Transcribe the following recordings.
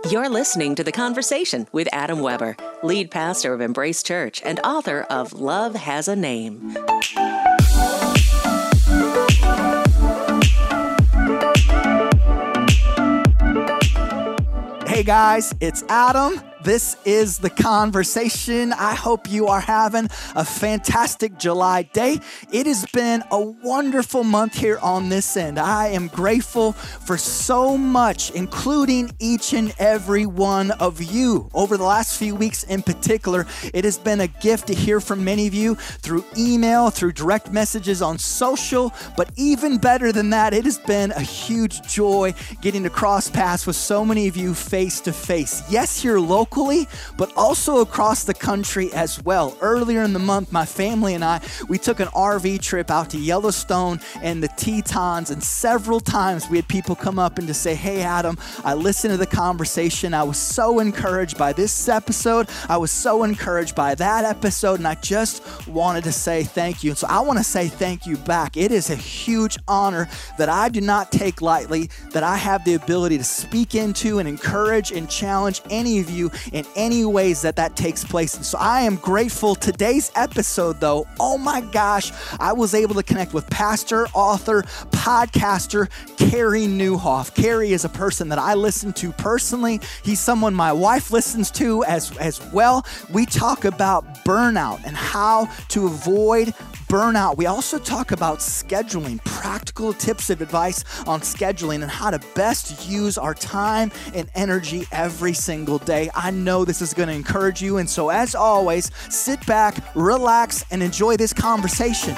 You're listening to The Conversation with Adam Weber, lead pastor of Embrace Church and author of Love Has a Name. Hey guys, it's Adam. This is The Conversation. I hope you are having a fantastic July day. It has been a wonderful month here on this end. I am grateful for so much, including each and every one of you. Over the last few weeks in particular, it has been a gift to hear from many of you through email, through direct messages on social, but even better than that, it has been a huge joy getting to cross paths with so many of you face to face. Yes, here locally, but also across the country as well. Earlier in the month, my family and I, we took an RV trip out to Yellowstone and the Tetons, and several times we had people come up and to say, hey, Adam, I listened to The Conversation. I was so encouraged by this episode. I was so encouraged by that episode, and I just wanted to say thank you. And so I want to say thank you back. It is a huge honor that I do not take lightly, that I have the ability to speak into and encourage and challenge any of you in any ways that takes place. And so I am grateful. Today's episode, though, oh my gosh, I was able to connect with pastor, author, podcaster, Carey Nieuwhof. Carey is a person that I listen to personally. He's someone my wife listens to as well. We talk about burnout and how to avoid burnout. We also talk about scheduling, practical tips of advice on scheduling and how to best use our time and energy every single day. I know this is going to encourage you. And so as always, sit back, relax, and enjoy this conversation.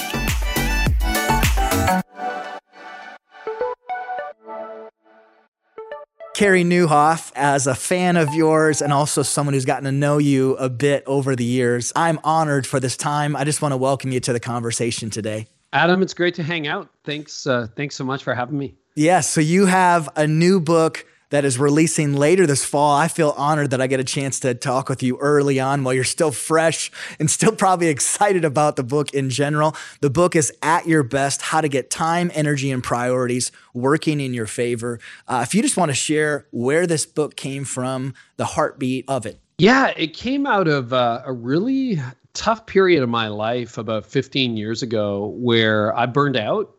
Carey Nieuwhof, as a fan of yours and also someone who's gotten to know you a bit over the years, I'm honored for this time. I just want to welcome you to the conversation today. Adam, it's great to hang out. Thanks so much for having me. Yes, so you have a new book that is releasing later this fall. I feel honored that I get a chance to talk with you early on while you're still fresh and still probably excited about the book in general. The book is At Your Best: How to Get Time, Energy, and Priorities Working in Your Favor. If you just want to share where this book came from, the heartbeat of it. Yeah, it came out of a really tough period of my life about 15 years ago where I burned out.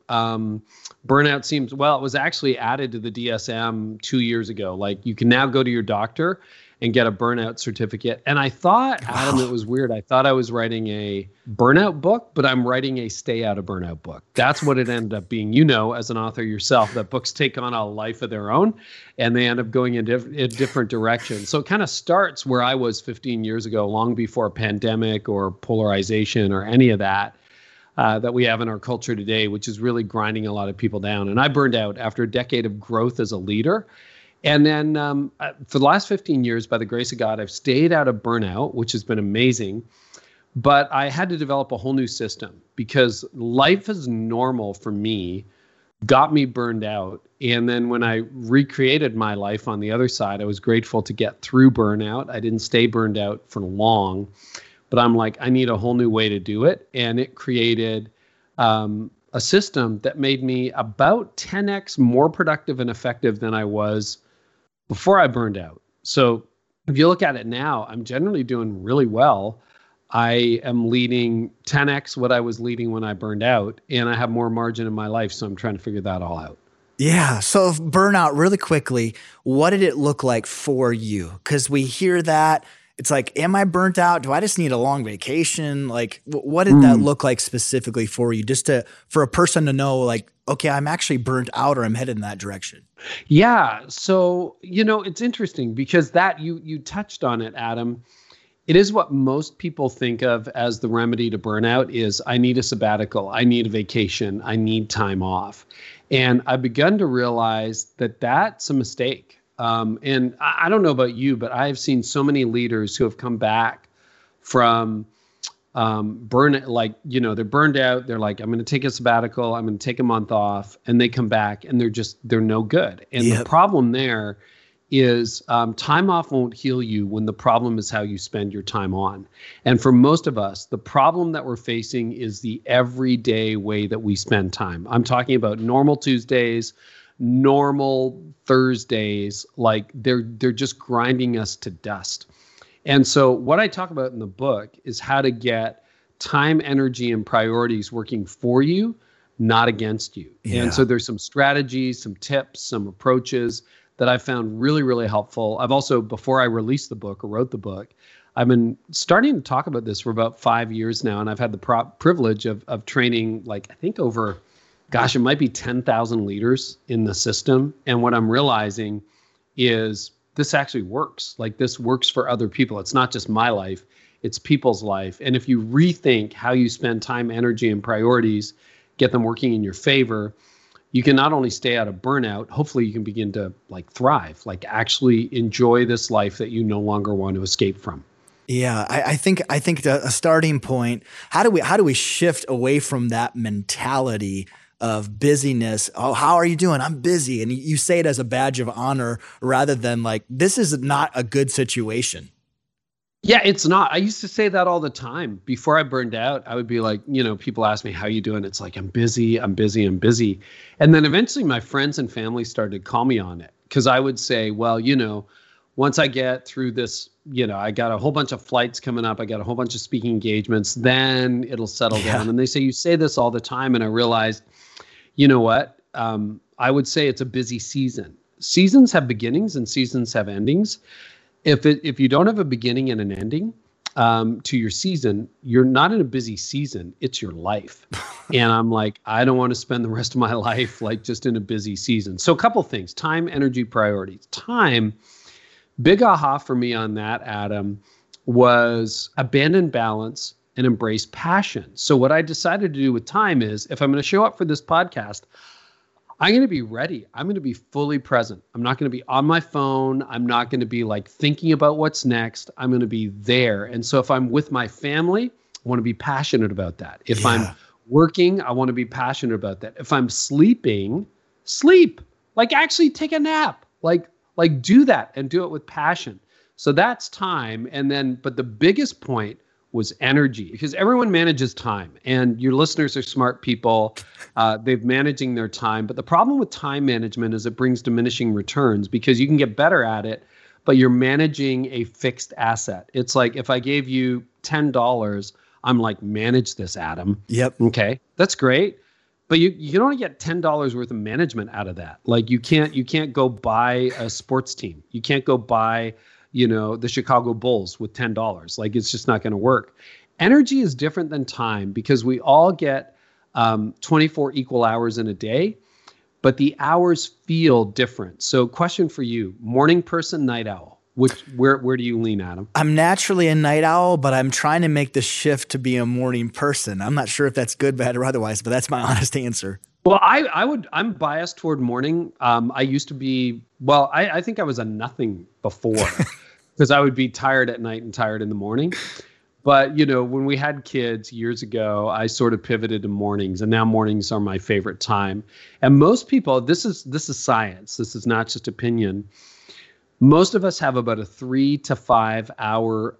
Burnout seems, well, it was actually added to the DSM 2 years ago. Like, you can now go to your doctor and get a burnout certificate. And I thought, Adam, it was weird. I thought I was writing a burnout book, but I'm writing a stay out of burnout book. That's what it ended up being. You know, as an author yourself, that books take on a life of their own and they end up going in different directions. So it kind of starts where I was 15 years ago, long before pandemic or polarization or any of that. That we have in our culture today, which is really grinding a lot of people down. And I burned out after a decade of growth as a leader. And then for the last 15 years, by the grace of God, I've stayed out of burnout, which has been amazing. But I had to develop a whole new system because life as normal for me got me burned out. And then when I recreated my life on the other side, I was grateful to get through burnout. I didn't stay burned out for long. But I'm like, I need a whole new way to do it. And it created a system that made me about 10x more productive and effective than I was before I burned out. So if you look at it now, I'm generally doing really well. I am leading 10x what I was leading when I burned out, and I have more margin in my life. So I'm trying to figure that all out. Yeah. So burnout, really quickly, what did it look like for you? Because we hear that. It's like, am I burnt out? Do I just need a long vacation? Like, what did that look like specifically for you? Just for a person to know, like, okay, I'm actually burnt out or I'm headed in that direction. Yeah. So, it's interesting because that you touched on it, Adam. It is what most people think of as the remedy to burnout is I need a sabbatical. I need a vacation. I need time off. And I've begun to realize that that's a mistake. And I don't know about you, but I've seen so many leaders who have come back from burn, like, they're burned out. They're like, I'm going to take a sabbatical. I'm going to take a month off. And they come back and they're no good. And the problem there is time off won't heal you when the problem is how you spend your time on. And for most of us, the problem that we're facing is the everyday way that we spend time. I'm talking about normal Tuesdays, normal Thursdays, like they're just grinding us to dust. And so what I talk about in the book is how to get time, energy, and priorities working for you, not against you. Yeah. And so there's some strategies, some tips, some approaches that I found really, really helpful. I've also, before I released the book or wrote the book, I've been starting to talk about this for about 5 years now. And I've had the privilege of training, like, I think over, gosh, it might be 10,000 leaders in the system. And what I'm realizing is this actually works. Like, this works for other people. It's not just my life, it's people's life. And if you rethink how you spend time, energy, and priorities, get them working in your favor, you can not only stay out of burnout, hopefully you can begin to like thrive, like actually enjoy this life that you no longer want to escape from. Yeah, I think a starting point, how do we shift away from that mentality of busyness? Oh, how are you doing? I'm busy. And you say it as a badge of honor rather than like, this is not a good situation. Yeah, it's not. I used to say that all the time. Before I burned out, I would be like, people ask me, how you doing? It's like, I'm busy. And then eventually my friends and family started to call me on it, because I would say, well, once I get through this, I got a whole bunch of flights coming up. I got a whole bunch of speaking engagements, then it'll settle down. And they say, you say this all the time. And I realized, you know what? I would say it's a busy season. Seasons have beginnings and seasons have endings. If you don't have a beginning and an ending to your season, you're not in a busy season. It's your life. And I'm like, I don't want to spend the rest of my life like just in a busy season. So a couple things: time, energy, priorities. Time, big aha for me on that, Adam, was abandon balance and embrace passion. So what I decided to do with time is, if I'm going to show up for this podcast, I'm going to be ready. I'm going to be fully present. I'm not going to be on my phone. I'm not going to be like thinking about what's next. I'm going to be there. And so if I'm with my family, I want to be passionate about that. If I'm working, I want to be passionate about that. If I'm sleeping, sleep. Like actually take a nap. Like do that and do it with passion. So that's time. And then, but the biggest point was energy, because everyone manages time, and your listeners are smart people. They've managing their time. But the problem with time management is it brings diminishing returns, because you can get better at it, but you're managing a fixed asset. It's like, if I gave you $10, I'm like, manage this, Adam. Yep. Okay, that's great. But you can only get $10 worth of management out of that. Like you can't go buy a sports team. You can't go buy the Chicago Bulls with $10. Like, it's just not going to work. Energy is different than time, because we all get 24 equal hours in a day, but the hours feel different. So question for you: morning person, night owl? Where do you lean, Adam? I'm naturally a night owl, but I'm trying to make the shift to be a morning person. I'm not sure if that's good, bad, or otherwise, but that's my honest answer. Well, I'm biased toward morning. I used to be, I think I was a nothing before, because I would be tired at night and tired in the morning. But, when we had kids years ago, I sort of pivoted to mornings, and now mornings are my favorite time. And most people, this is science. This is not just opinion. Most of us have about a 3 to 5 hour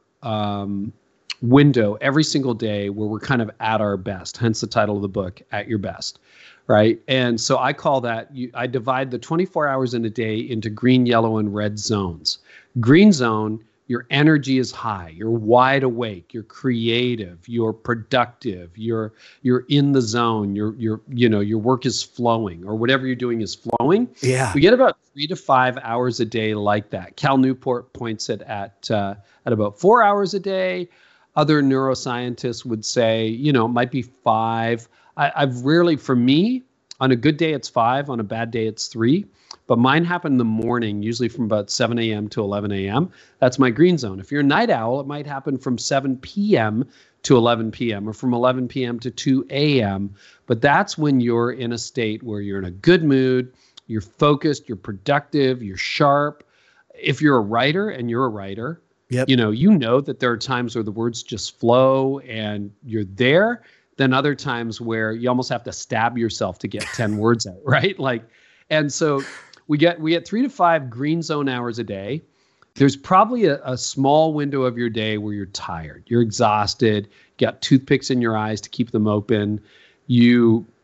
window every single day where we're kind of at our best, hence the title of the book, At Your Best, right? And so I call that, I divide the 24 hours in a day into green, yellow, and red zones. Green zone, your energy is high, you're wide awake, you're creative, you're productive, you're in the zone, your work is flowing, or whatever you're doing is flowing. Yeah. We get about 3 to 5 hours a day like that. Cal Newport points it at about 4 hours a day. Other neuroscientists would say, it might be 5. I've rarely, for me, on a good day, it's 5. On a bad day, it's 3. But mine happen in the morning, usually from about 7 a.m. to 11 a.m. That's my green zone. If you're a night owl, it might happen from 7 p.m. to 11 p.m. or from 11 p.m. to 2 a.m. But that's when you're in a state where you're in a good mood, you're focused, you're productive, you're sharp. If you're a writer, and you're a writer, yep. you know that there are times where the words just flow and you're there. Then other times where you almost have to stab yourself to get 10 words out, right? And so we get 3 to 5 green zone hours a day. There's probably a small window of your day where you're tired, you're exhausted, you got toothpicks in your eyes to keep them open. You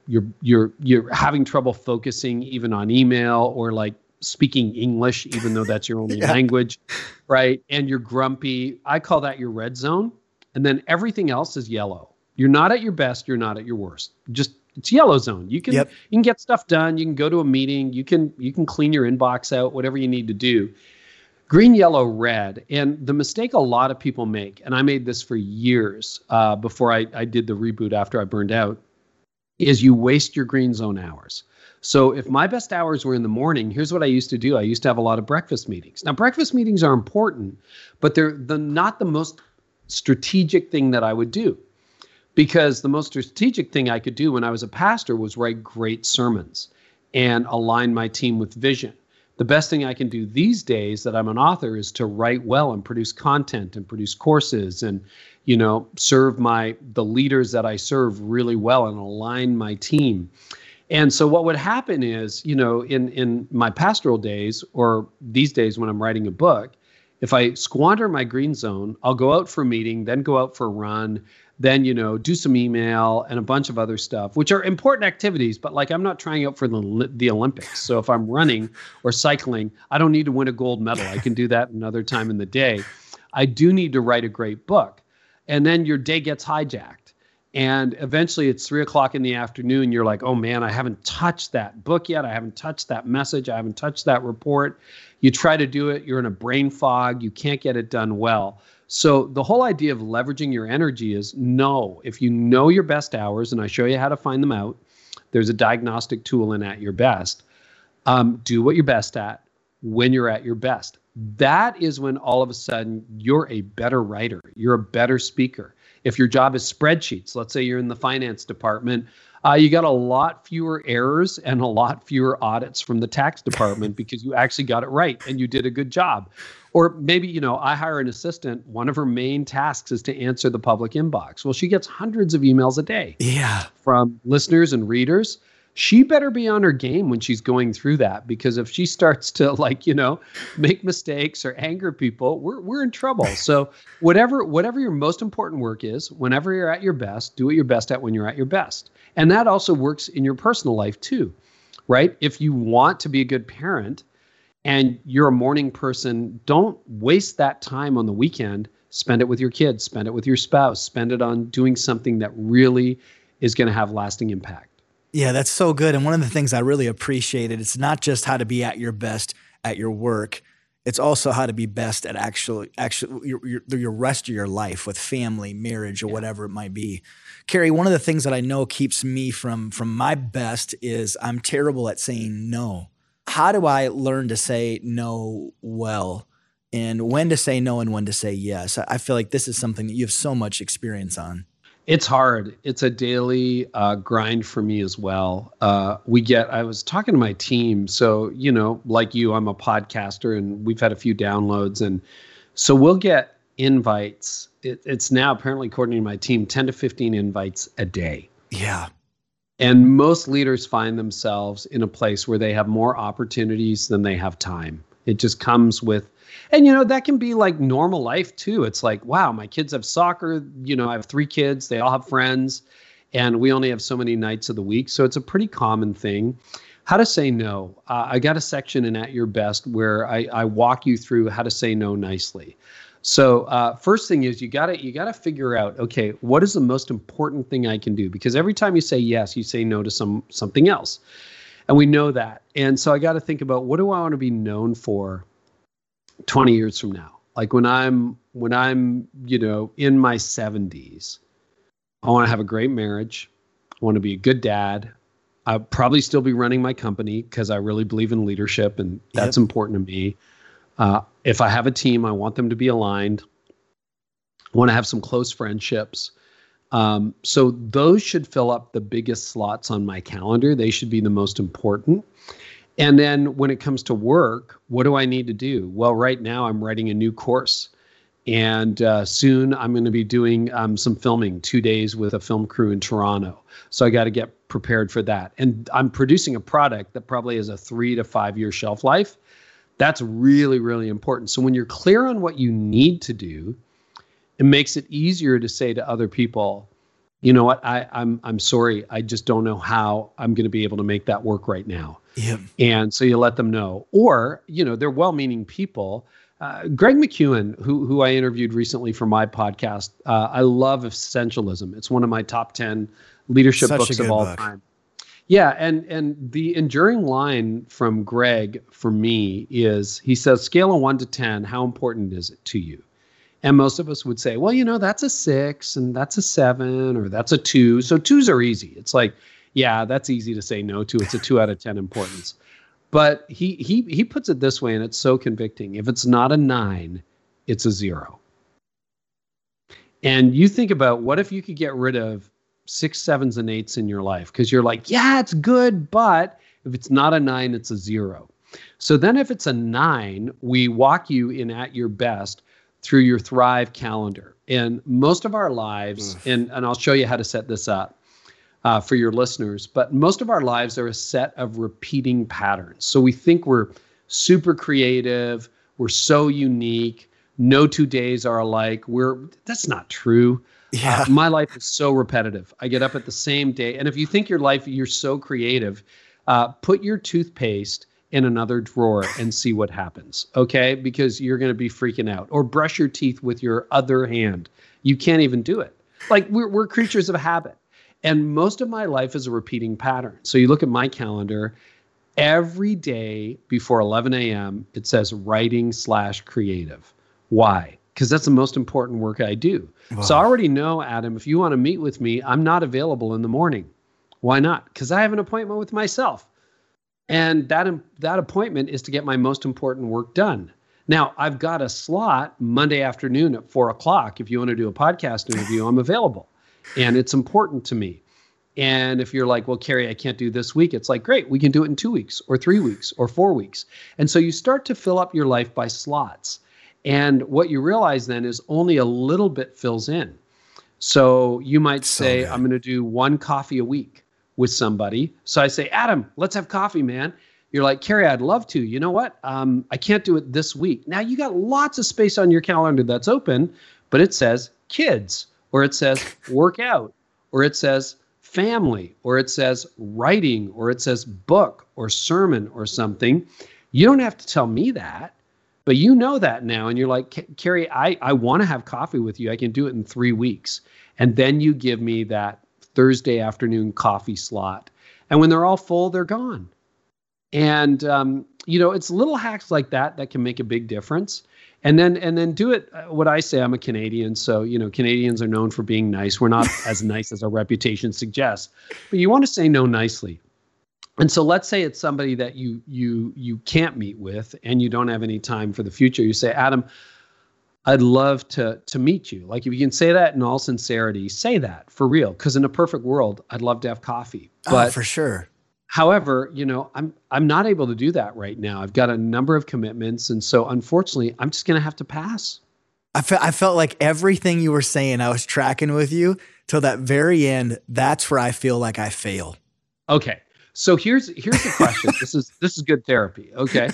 you're having trouble focusing even on email or like speaking English, even though that's your only language, right? And you're grumpy. I call that your red zone. And then everything else is yellow. You're not at your best. You're not at your worst. It's yellow zone. You can get stuff done. You can go to a meeting. You can clean your inbox out, whatever you need to do. Green, yellow, red. And the mistake a lot of people make, and I made this for years before I did the reboot after I burned out, is you waste your green zone hours. So if my best hours were in the morning, here's what I used to do. I used to have a lot of breakfast meetings. Now, breakfast meetings are important, but they're not the most strategic thing that I would do. Because the most strategic thing I could do when I was a pastor was write great sermons and align my team with vision. The best thing I can do these days that I'm an author is to write well and produce content and produce courses and, serve the leaders that I serve really well and align my team. And so what would happen is, in my pastoral days or these days when I'm writing a book, if I squander my green zone, I'll go out for a meeting, then go out for a run, then, do some email and a bunch of other stuff, which are important activities, but like I'm not trying out for the Olympics. So if I'm running or cycling, I don't need to win a gold medal. I can do that another time in the day. I do need to write a great book. And then your day gets hijacked. And eventually it's 3:00 in the afternoon. You're like, oh man, I haven't touched that book yet. I haven't touched that message. I haven't touched that report. You try to do it. You're in a brain fog. You can't get it done well. So the whole idea of leveraging your energy is if you know your best hours, and I show you how to find them out, there's a diagnostic tool in At Your Best. Do what you're best at when you're at your best. That is when all of a sudden you're a better writer. You're a better speaker. If your job is spreadsheets, let's say you're in the finance department, you got a lot fewer errors and a lot fewer audits from the tax department because you actually got it right and you did a good job. Or maybe, I hire an assistant. One of her main tasks is to answer the public inbox. Well, she gets hundreds of emails a day from listeners and readers. She better be on her game when she's going through that, because if she starts to make mistakes or anger people, we're in trouble. So whatever your most important work is, whenever you're at your best, do what you're best at when you're at your best. And that also works in your personal life too, right? If you want to be a good parent and you're a morning person, don't waste that time on the weekend. Spend it with your kids, spend it with your spouse, spend it on doing something that really is going to have lasting impact. Yeah, that's so good. And one of the things I really appreciated, it's not just how to be at your best at your work. It's also how to be best at actually your rest of your life with family, marriage, or whatever it might be. Carey, one of the things that I know keeps me from my best is I'm terrible at saying no. How do I learn to say no well, and when to say no and when to say yes? I feel like this is something that you have so much experience on. It's hard. It's a daily grind for me as well. I was talking to my team. So, like you, I'm a podcaster and we've had a few downloads. And so we'll get invites. It's now apparently, according to my team, 10 to 15 invites a day. Yeah. And most leaders find themselves in a place where they have more opportunities than they have time. It just comes with, and that can be like normal life too. It's like, wow, my kids have soccer. I have 3 kids. They all have friends, and we only have so many nights of the week. So it's a pretty common thing. How to say no. I got a section in At Your Best where I walk you through how to say no nicely. So first thing is you gotta figure out, okay, what is the most important thing I can do? Because every time you say yes, you say no to something else. And we know that. And so I got to think about, what do I want to be known for 20 years from now? Like when I'm in my 70s, I want to have a great marriage. I want to be a good dad. I'll probably still be running my company because I really believe in leadership, and that's important to me. If I have a team, I want them to be aligned. I want to have some close friendships. So those should fill up the biggest slots on my calendar. They should be the most important. And then when it comes to work, what do I need to do? Well, right now I'm writing a new course, and soon I'm going to be doing some filming, 2 days with a film crew in Toronto. So I got to get prepared for that. And I'm producing a product that probably has a 3 to 5 year shelf life. That's really, really important. So when you're clear on what you need to do, it makes it easier to say to other people, you know what, I'm sorry, I just don't know how I'm going to be able to make that work right now. Yep. And so you let them know. Or, they're well-meaning people. Greg McKeown, who I interviewed recently for my podcast, I love Essentialism. It's one of my top 10 leadership books of all time. Yeah, and the enduring line from Greg for me is, he says, scale of 1 to 10, how important is it to you? And most of us would say, well, that's a 6 and that's a 7 or that's a 2. So 2s are easy. It's like, yeah, that's easy to say no to. It's a 2 out of 10 importance. But he puts it this way, and it's so convicting. If it's not a 9, it's a 0. And you think about, what if you could get rid of 6, 7s, and 8s in your life? Because you're like, yeah, it's good, but if it's not a 9, it's a 0. So then if it's a 9, we walk you in at your best through your Thrive calendar. And most of our lives, and I'll show you how to set this up for your listeners, but most of our lives are a set of repeating patterns. So we think we're super creative, we're so unique, no 2 days are alike. That's not true. Yeah. My life is so repetitive. I get up at the same day. And if you think you're so creative, put your toothpaste in another drawer and see what happens, okay? Because you're going to be freaking out. Or brush your teeth with your other hand. You can't even do it. Like, we're creatures of habit. And most of my life is a repeating pattern. So you look at my calendar, every day before 11 a.m., it says writing/creative. Why? Because that's the most important work I do. Wow. So I already know, Adam, if you want to meet with me, I'm not available in the morning. Why not? Because I have an appointment with myself. And that appointment is to get my most important work done. Now, I've got a slot Monday afternoon at 4 o'clock. If you want to do a podcast interview, I'm available. And it's important to me. And if you're like, well, Carey, I can't do this week, it's like, great, we can do it in 2 weeks or 3 weeks or 4 weeks. And so you start to fill up your life by slots. And what you realize then is only a little bit fills in. So you might say, I'm going to do 1 coffee a week with somebody. So I say, Adam, let's have coffee, man. You're like, Carey, I'd love to. You know what? I can't do it this week. Now you got lots of space on your calendar that's open, but it says kids, or it says workout, or it says family, or it says writing, or it says book or sermon or something. You don't have to tell me that, but you know that now. And you're like, Carey, I want to have coffee with you. I can do it in 3 weeks. And then you give me that Thursday afternoon coffee slot. And when they're all full, they're gone. And, it's little hacks like that can make a big difference. And then do it. What I say, I'm a Canadian. So, Canadians are known for being nice. We're not as nice as our reputation suggests, but you want to say no nicely. And so let's say it's somebody that you can't meet with and you don't have any time for the future. You say, Adam, I'd love to meet you. Like, if you can say that in all sincerity, say that for real. Because in a perfect world, I'd love to have coffee. But for sure. However, I'm not able to do that right now. I've got a number of commitments. And so unfortunately, I'm just going to have to pass. I felt like everything you were saying, I was tracking with you till that very end. That's where I feel like I fail. Okay. So here's the question. This is good therapy. Okay.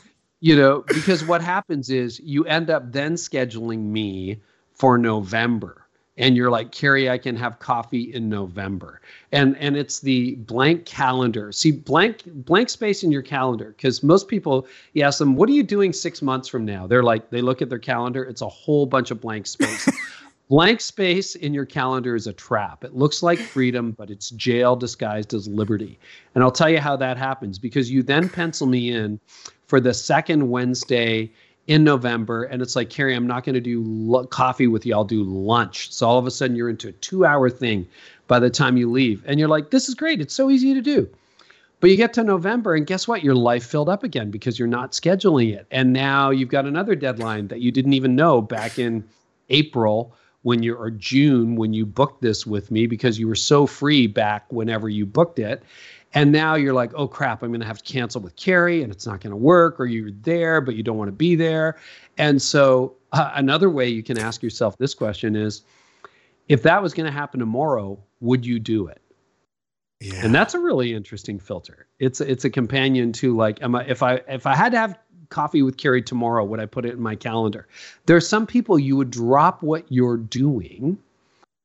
Because what happens is you end up then scheduling me for November. And you're like, Carey, I can have coffee in November. And it's the blank calendar. See, blank space in your calendar. Because most people, you ask them, what are you doing 6 months from now? They're like, they look at their calendar. It's a whole bunch of blank space. Blank space in your calendar is a trap. It looks like freedom, but it's jail disguised as liberty. And I'll tell you how that happens, because you then pencil me in for the second Wednesday in November. And it's like, Carey, I'm not going to do coffee with you. I'll do lunch. So all of a sudden you're into a 2-hour thing by the time you leave. And you're like, this is great. It's so easy to do. But you get to November and guess what? Your life filled up again because you're not scheduling it. And now you've got another deadline that you didn't even know back in April or June when you booked this with me, because you were so free back whenever you booked it. And now you're like, oh crap, I'm going to have to cancel with Carey and it's not going to work, or you're there, but you don't want to be there. And so another way you can ask yourself this question is, if that was going to happen tomorrow, would you do it? Yeah. And that's a really interesting filter. It's a companion to like, if I had to have coffee with Carey tomorrow, would I put it in my calendar? There are some people you would drop what you're doing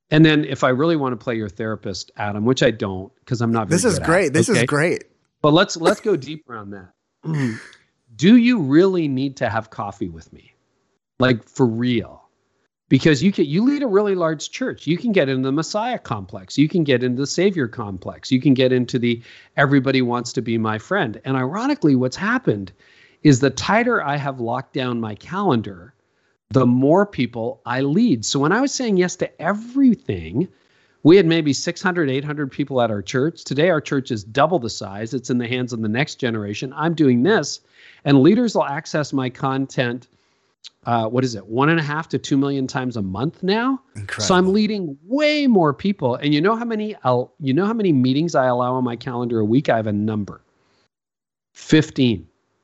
And then if I really want to play your therapist, Adam, which I don't, because I'm not very This is good great. at it, This okay? is great. But let's go deeper on that. Do you really need to have coffee with me? Like, for real? Because you lead a really large church. You can get into the Messiah complex. You can get into the Savior complex. You can get into the everybody wants to be my friend. And ironically, what's happened is the tighter I have locked down my calendar, the more people I lead. So when I was saying yes to everything, we had maybe 600, 800 people at our church. Today, our church is double the size. It's in the hands of the next generation. I'm doing this, and leaders will access my content, 1.5 to 2 million times a month now. Incredible. So I'm leading way more people. And you know how many meetings I allow on my calendar a week? I have a number. 15.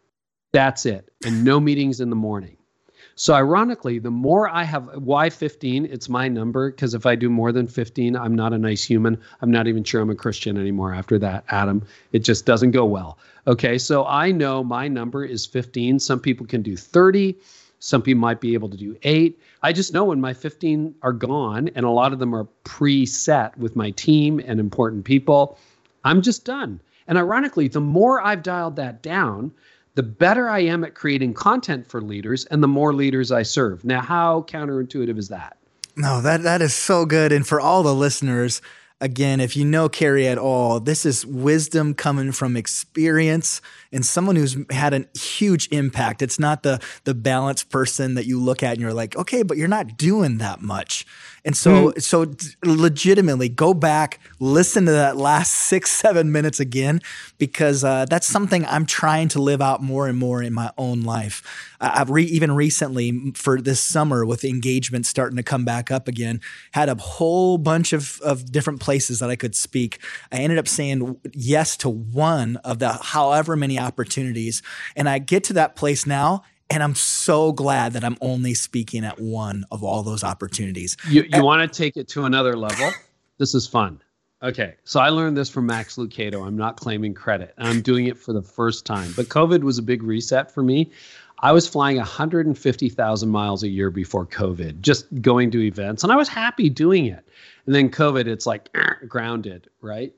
That's it. And no meetings in the morning. So ironically, the more I have, why 15? It's my number, because if I do more than 15, I'm not a nice human. I'm not even sure I'm a Christian anymore after that, Adam. It just doesn't go well. Okay, so I know my number is 15. Some people can do 30. Some people might be able to do 8. I just know when my 15 are gone, and a lot of them are preset with my team and important people, I'm just done. And ironically, the more I've dialed that down, the better I am at creating content for leaders and the more leaders I serve. Now, how counterintuitive is that? No, that is so good. And for all the listeners, again, if you know Carey at all, this is wisdom coming from experience and someone who's had a huge impact. It's not the balanced person that you look at and you're like, okay, but you're not doing that much. And so legitimately go back, listen to that last 6-7 minutes again, because that's something I'm trying to live out more and more in my own life. Even recently for this summer with engagement starting to come back up again, had a whole bunch of different places that I could speak. I ended up saying yes to one of the however many opportunities. And I get to that place now, and I'm so glad that I'm only speaking at one of all those opportunities. You want to take it to another level? This is fun. Okay, so I learned this from Max Lucado. I'm not claiming credit. I'm doing it for the first time. But COVID was a big reset for me. I was flying 150,000 miles a year before COVID, just going to events. And I was happy doing it. And then COVID, it's like grounded, right?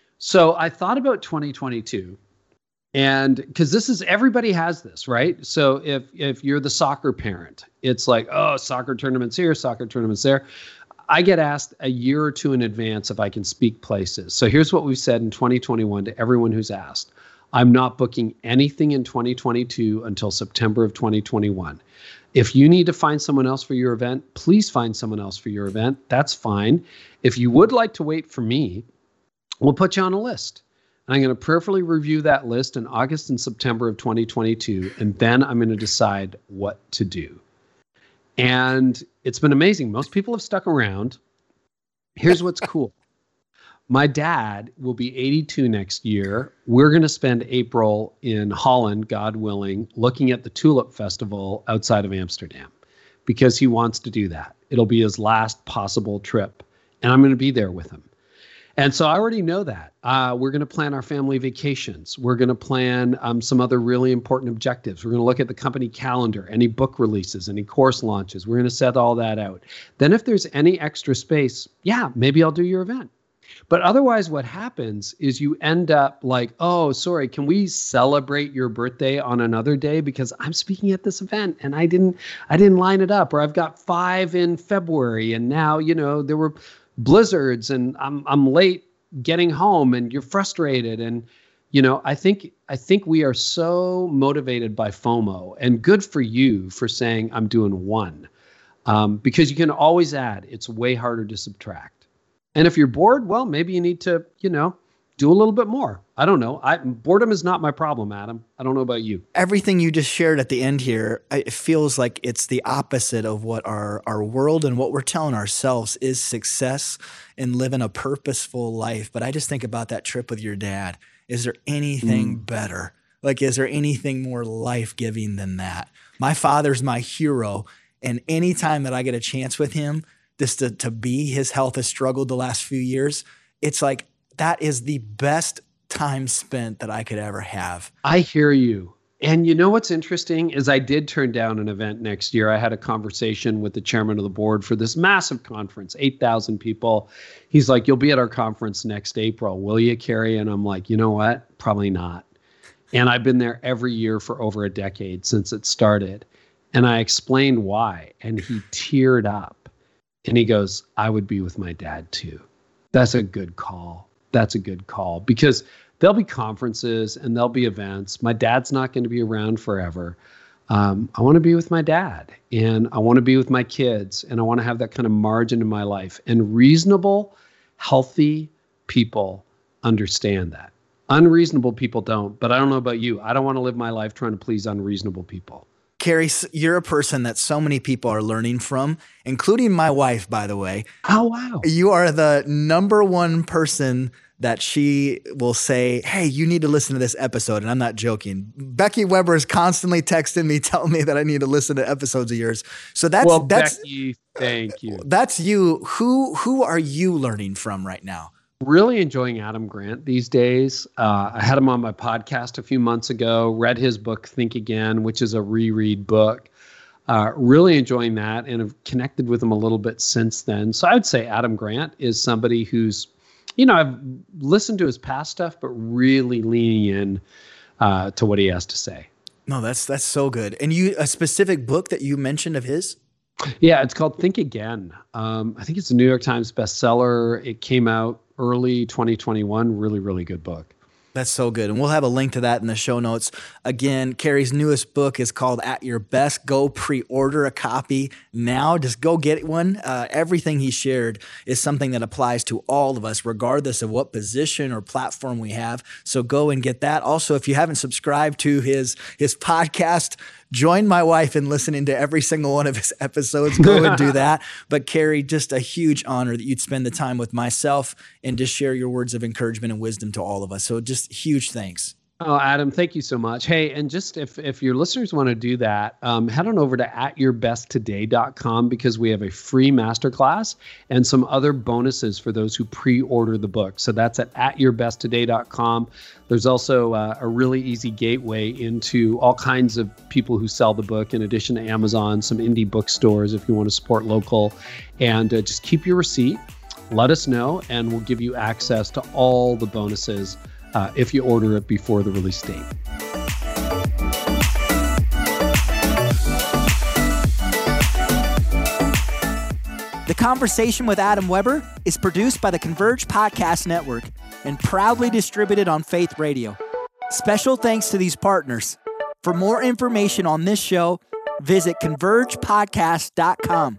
So I thought about 2022. And because everybody has this, right? So if you're the soccer parent, it's like, oh, soccer tournaments here, soccer tournaments there. I get asked a year or two in advance if I can speak places. So here's what we've said in 2021 to everyone who's asked. I'm not booking anything in 2022 until September of 2021. If you need to find someone else for your event, please find someone else for your event. That's fine. If you would like to wait for me, we'll put you on a list. And I'm going to prayerfully review that list in August and September of 2022, and then I'm going to decide what to do. And it's been amazing. Most people have stuck around. Here's what's cool. My dad will be 82 next year. We're going to spend April in Holland, God willing, looking at the Tulip Festival outside of Amsterdam because he wants to do that. It'll be his last possible trip, and I'm going to be there with him. And so I already know that. We're going to plan our family vacations. We're going to plan some other really important objectives. We're going to look at the company calendar, any book releases, any course launches. We're going to set all that out. Then if there's any extra space, maybe I'll do your event. But otherwise, what happens is you end up like, oh, sorry, can we celebrate your birthday on another day? Because I'm speaking at this event and I didn't line it up, or I've got 5 in February. And now, there were blizzards and I'm late getting home and you're frustrated. And, I think we are so motivated by FOMO, and good for you for saying I'm doing one, because you can always add. It's way harder to subtract. And if you're bored, well, maybe you need to, do a little bit more. I don't know. Boredom is not my problem, Adam. I don't know about you. Everything you just shared at the end here, it feels like it's the opposite of what our world and what we're telling ourselves is success and living a purposeful life. But I just think about that trip with your dad. Is there anything better? Like, is there anything more life-giving than that? My father's my hero. And anytime that I get a chance with him, just to be, his health has struggled the last few years. It's like, that is the best time spent that I could ever have. I hear you. And you know what's interesting is I did turn down an event next year. I had a conversation with the chairman of the board for this massive conference, 8,000 people. He's like, you'll be at our conference next April. Will you, Carey? And I'm like, you know what? Probably not. And I've been there every year for over a decade since it started. And I explained why. And he teared up. And he goes, I would be with my dad too. That's a good call. That's a good call. Because there'll be conferences and there'll be events. My dad's not going to be around forever. I want to be with my dad, and I want to be with my kids, and I want to have that kind of margin in my life. And reasonable, healthy people understand that. Unreasonable people don't. But I don't know about you. I don't want to live my life trying to please unreasonable people. Carey, you're a person that so many people are learning from, including my wife, by the way. Oh, wow. You are the number one person that she will say, hey, you need to listen to this episode. And I'm not joking. Becky Weber is constantly texting me, telling me that I need to listen to episodes of yours. So that's Becky, thank you. That's you. Who are you learning from right now? Really enjoying Adam Grant these days. I had him on my podcast a few months ago, read his book, Think Again, which is a reread book. Really enjoying that, and have connected with him a little bit since then. So I would say Adam Grant is somebody who's, I've listened to his past stuff, but really leaning in to what he has to say. No, that's so good. And a specific book that you mentioned of his? Yeah, it's called Think Again. I think it's a New York Times bestseller. It came out early 2021. Really, really good book. That's so good. And we'll have a link to that in the show notes. Again, Carey's newest book is called At Your Best. Go pre-order a copy now. Just go get one. Everything he shared is something that applies to all of us, regardless of what position or platform we have. So go and get that. Also, if you haven't subscribed to his podcast, join my wife in listening to every single one of his episodes. Go and do that. But Carey, just a huge honor that you'd spend the time with myself and just share your words of encouragement and wisdom to all of us. So just huge thanks. Oh, Adam, thank you so much. Hey, and just if your listeners want to do that, head on over to atyourbesttoday.com, because we have a free masterclass and some other bonuses for those who pre-order the book. So that's at atyourbesttoday.com. There's also a really easy gateway into all kinds of people who sell the book, in addition to Amazon, some indie bookstores if you want to support local. And just keep your receipt. Let us know, and we'll give you access to all the bonuses if you order it before the release date. The Conversation with Adam Weber is produced by the Converge Podcast Network and proudly distributed on Faith Radio. Special thanks to these partners. For more information on this show, visit convergepodcast.com.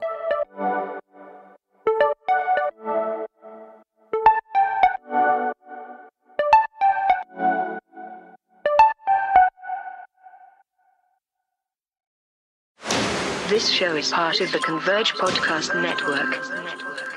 This show is part of the Converge Podcast Network.